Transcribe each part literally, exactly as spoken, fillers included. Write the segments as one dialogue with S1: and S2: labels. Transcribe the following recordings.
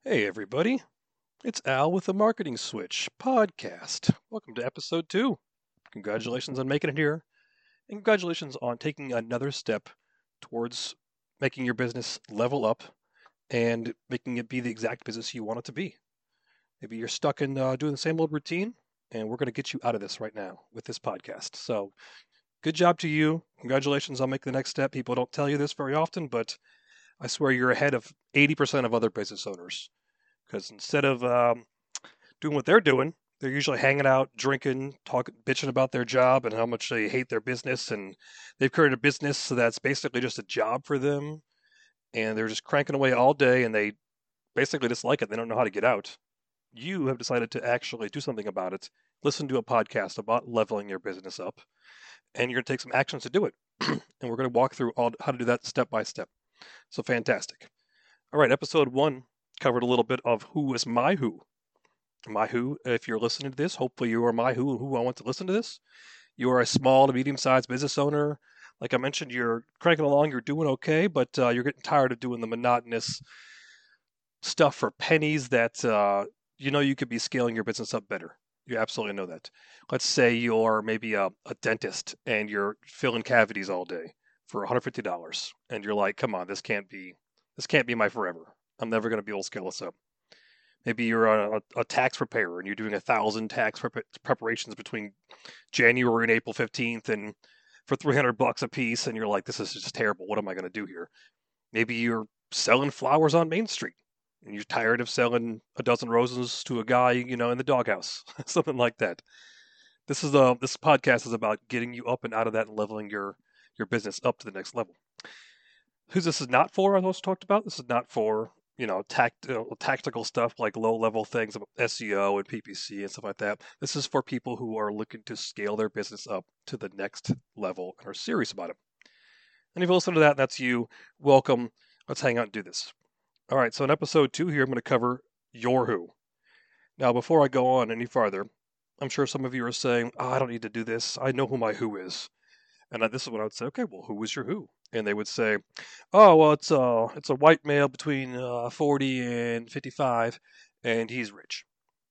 S1: Hey, everybody. It's Al with the Marketing Switch podcast. Welcome to episode two. Congratulations on making it here, and congratulations on taking another step towards making your business level up and making it be the exact business you want it to be. Maybe you're stuck in uh, doing the same old routine, and we're going to get you out of this right now with this podcast. So, good job to you. Congratulations on making the next step. People don't tell you this very often, but I swear you're ahead of eighty percent of other business owners. Because instead of um, doing what they're doing, they're usually hanging out, drinking, talking, bitching about their job and how much they hate their business. And they've created a business so that's basically just a job for them. And they're just cranking away all day and they basically dislike it. They don't know how to get out. You have decided to actually do something about it. Listen to a podcast about leveling your business up, and you're going to take some actions to do it. And we're going to walk through all how to do that step by step. So fantastic. All right, episode one covered a little bit of who is my who. My who, if you're listening to this, hopefully you are my who, who I want to listen to this. You are a small to medium sized business owner. Like I mentioned, you're cranking along, you're doing okay, but uh, you're getting tired of doing the monotonous stuff for pennies that uh, you know you could be scaling your business up better. You absolutely know that. Let's say you're maybe a, a dentist and you're filling cavities all day for one hundred fifty dollars and you're like, come on, this can't be this can't be my forever. I'm never going to be able to scale this up. Maybe you're a, a tax preparer and you're doing a thousand tax prep- preparations between January and April fifteenth and for three hundred bucks a piece. And you're like, this is just terrible. What am I going to do here? Maybe you're selling flowers on Main Street and you're tired of selling a dozen roses to a guy, you know, in the doghouse, something like that. This is a, this podcast is about getting you up and out of that and leveling your, your business up to the next level. Who this is not for, I also talked about. This is not for you know tact, uh, tactical stuff like low level things about S E O and P P C and stuff like that. This is for people who are looking to scale their business up to the next level and are serious about it. And if you listen to that, that's you. Welcome. Let's hang out and do this. All right. So in episode two here, I'm going to cover your who. Now, before I go on any farther, I'm sure some of you are saying, oh, I don't need to do this. I know who my who is. And this is when I would say, okay, well, who was your who? And they would say, oh, well, it's a it's a white male between uh, forty and fifty-five, and he's rich.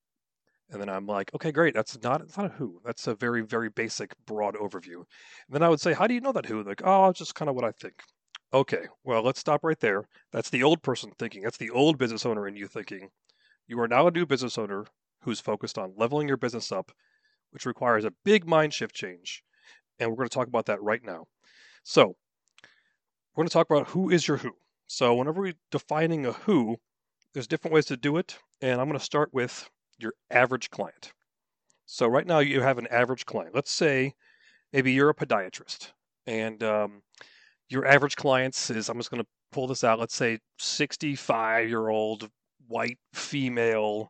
S1: And then I'm like, okay, great. That's not it's not a who. That's a very very basic broad overview. And then I would say, how do you know that who? Like, oh, it's just kind of what I think. Okay, well, let's stop right there. That's the old person thinking. That's the old business owner in you thinking. You are now a new business owner who's focused on leveling your business up, which requires a big mind shift change. And we're going to talk about that right now. So, we're going to talk about who is your who. So, whenever we're defining a who, there's different ways to do it. And I'm going to start with your average client. So, right now, you have an average client. Let's say maybe you're a podiatrist, and um, your average client is, I'm just going to pull this out, let's say sixty-five year old white female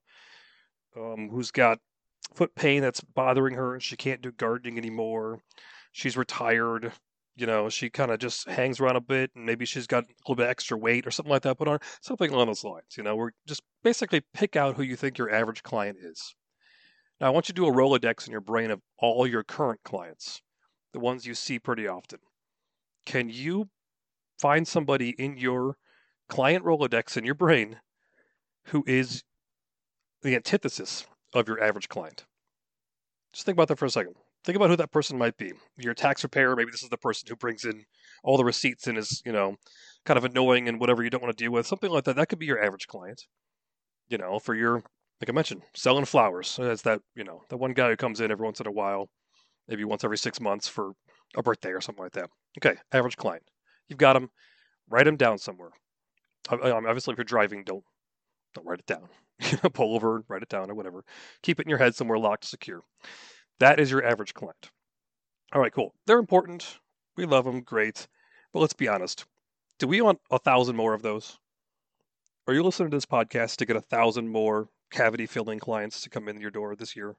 S1: um, who's got foot pain that's bothering her and she can't do gardening anymore. She's retired. You know, she kind of just hangs around a bit and maybe she's got a little bit extra weight or something like that put on her, something along those lines. You know, we're just basically pick out who you think your average client is. Now, I want you to do a Rolodex in your brain of all your current clients, the ones you see pretty often. Can you find somebody in your client Rolodex in your brain who is the antithesis of your average client? Just think about that for a second. Think about who that person might be. Your tax preparer, maybe this is the person who brings in all the receipts and is, you know, kind of annoying and whatever you don't want to deal with. Something like that. That could be your average client. You know, for your, like I mentioned, selling flowers. That's that, you know, the one guy who comes in every once in a while, maybe once every six months for a birthday or something like that. Okay, average client. You've got them. Write them down somewhere. Obviously, if you're driving, don't don't write it down. Pull over, write it down, or whatever. Keep it in your head somewhere locked, secure. That is your average client. All right, cool. They're important. We love them. Great. But let's be honest. Do we want a thousand more of those? Are you listening to this podcast to get a thousand more cavity filling clients to come in your door this year?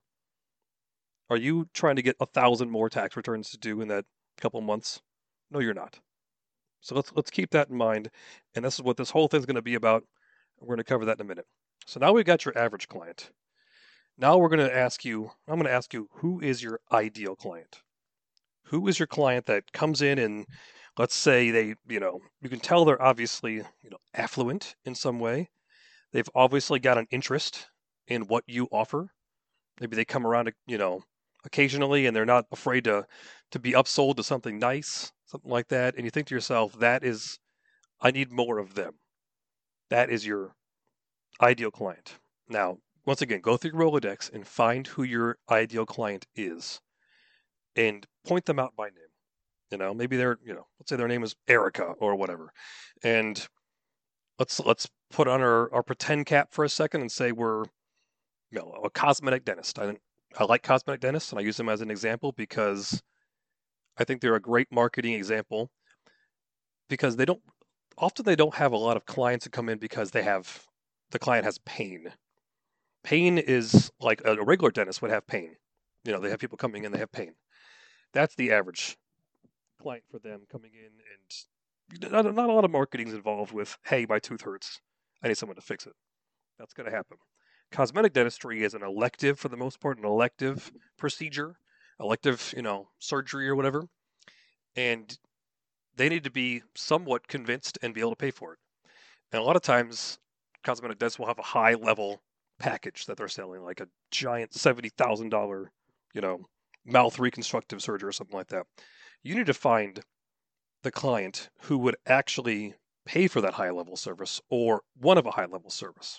S1: Are you trying to get a thousand more tax returns to do in that couple months? No, you're not. So let's let's keep that in mind. And this is what this whole thing's going to be about. We're going to cover that in a minute. So now we've got your average client. Now we're going to ask you, I'm going to ask you, who is your ideal client? Who is your client that comes in and let's say they, you know, you can tell they're obviously, you know, affluent in some way. They've obviously got an interest in what you offer. Maybe they come around, you know, occasionally, and they're not afraid to to be upsold to something nice, something like that. And you think to yourself, that is, I need more of them. That is your ideal client. Now, once again, go through your Rolodex and find who your ideal client is, and point them out by name. You know, maybe they're, you know, let's say their name is Erica or whatever, and let's let's put on our, our pretend cap for a second and say we're, you know, a cosmetic dentist. I I like cosmetic dentists, and I use them as an example because I think they're a great marketing example, because they don't often they don't have a lot of clients that come in because they have the client has pain. Pain is like a regular dentist would have pain. You know, they have people coming in, they have pain. That's the average client for them coming in, and not, not a lot of marketing is involved with, hey, my tooth hurts, I need someone to fix it. That's going to happen. Cosmetic dentistry is an elective, for the most part, an elective procedure, elective, you know, surgery or whatever, and they need to be somewhat convinced and be able to pay for it. And a lot of times, cosmetic dentists will have a high level package that they're selling, like a giant seventy thousand dollars, you know, mouth reconstructive surgery or something like that. You need to find the client who would actually pay for that high level service, or one of a high level service.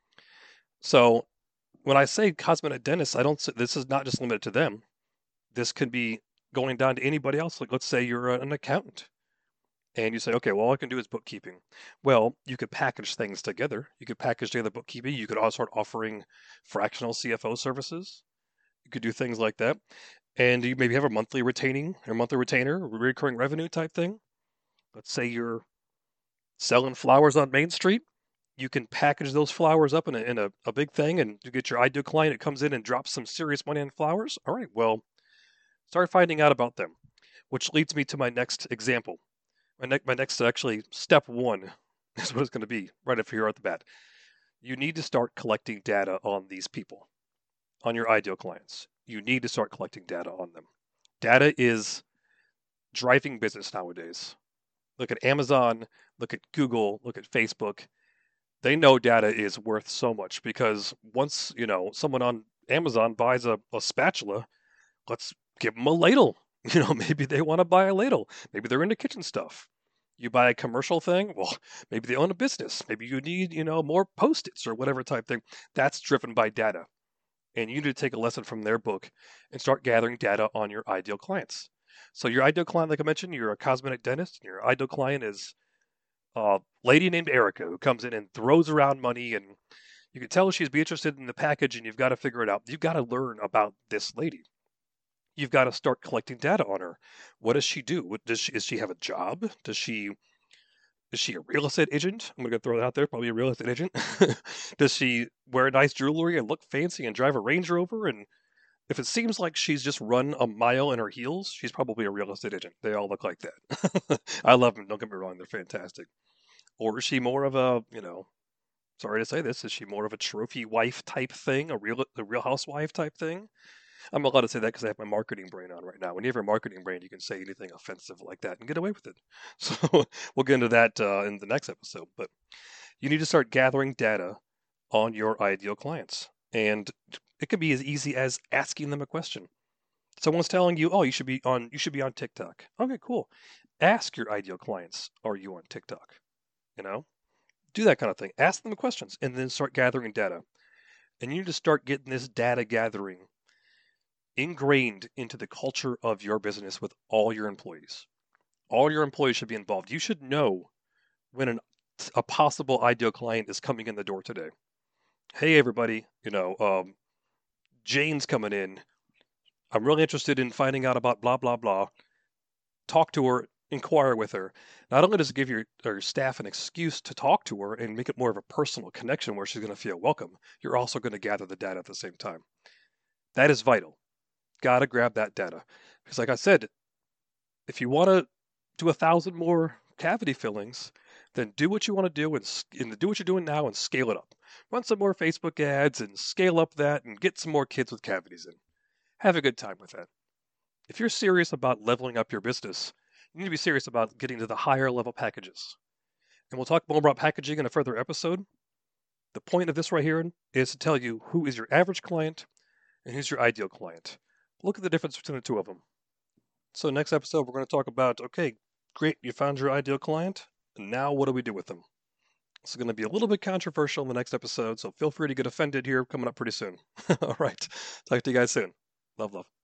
S1: So when I say cosmetic dentists, I don't say, this is not just limited to them. This could be going down to anybody else. Like, let's say you're an accountant and you say, okay, well, all I can do is bookkeeping. Well, you could package things together. You could package together bookkeeping. You could also start offering fractional C F O services. You could do things like that. And you maybe have a monthly retaining or monthly retainer, recurring revenue type thing. Let's say you're selling flowers on Main Street. You can package those flowers up in a, in a, a big thing, and you get your ideal client that comes in and drops some serious money on flowers. All right, well, start finding out about them, which leads me to my next example. My, ne- my next, actually, step one is what it's going to be right up here at the bat. You need to start collecting data on these people, on your ideal clients. You need to start collecting data on them. Data is driving business nowadays. Look at Amazon, look at Google, look at Facebook. They know data is worth so much, because once, you know, someone on Amazon buys a, a spatula, let's give them a ladle. You know, maybe they want to buy a ladle. Maybe they're into kitchen stuff. You buy a commercial thing, well, maybe they own a business. Maybe you need, you know, more Post-its or whatever type thing. That's driven by data. And you need to take a lesson from their book and start gathering data on your ideal clients. So your ideal client, like I mentioned, you're a cosmetic dentist, and your ideal client is a lady named Erica who comes in and throws around money, and you can tell she's be interested in the package, and you've got to figure it out. You've got to learn about this lady. You've got to start collecting data on her. What does she do? What does she, does she have a job? Does she is she a real estate agent? I'm gonna throw that out there. Probably a real estate agent. Does she wear nice jewelry and look fancy and drive a Range Rover? And if it seems like she's just run a mile in her heels, she's probably a real estate agent. They all look like that. I love them. Don't get me wrong; they're fantastic. Or is she more of a, you know, sorry to say this, is she more of a trophy wife type thing, a real, a Real Housewife type thing? I'm allowed to say that because I have my marketing brain on right now. When you have your marketing brain, you can say anything offensive like that and get away with it. So we'll get into that uh, in the next episode. But you need to start gathering data on your ideal clients, and it could be as easy as asking them a question. Someone's telling you, "Oh, you should be on you should be on TikTok." Okay, cool. Ask your ideal clients, "Are you on TikTok?" You know, do that kind of thing. Ask them the questions, and then start gathering data. And you need to start getting this data gathering ingrained into the culture of your business with all your employees. All your employees should be involved. You should know when an, a possible ideal client is coming in the door today. Hey, everybody, you know, um, Jane's coming in. I'm really interested in finding out about blah, blah, blah. Talk to her, inquire with her. Not only does it give your, your staff an excuse to talk to her and make it more of a personal connection where she's going to feel welcome, you're also going to gather the data at the same time. That is vital. Got to grab that data. Because like I said, if you want to do a thousand more cavity fillings, then do what you want to do and, and do what you're doing now and scale it up. Run some more Facebook ads and scale up that and get some more kids with cavities in. Have a good time with that. If you're serious about leveling up your business, you need to be serious about getting to the higher level packages. And we'll talk more about packaging in a further episode. The point of this right here is to tell you who is your average client and who's your ideal client. Look at the difference between the two of them. So next episode, we're going to talk about, okay, great, you found your ideal client, and now what do we do with them? It's going to be a little bit controversial in the next episode, so feel free to get offended here coming up pretty soon. All right, talk to you guys soon. Love, love.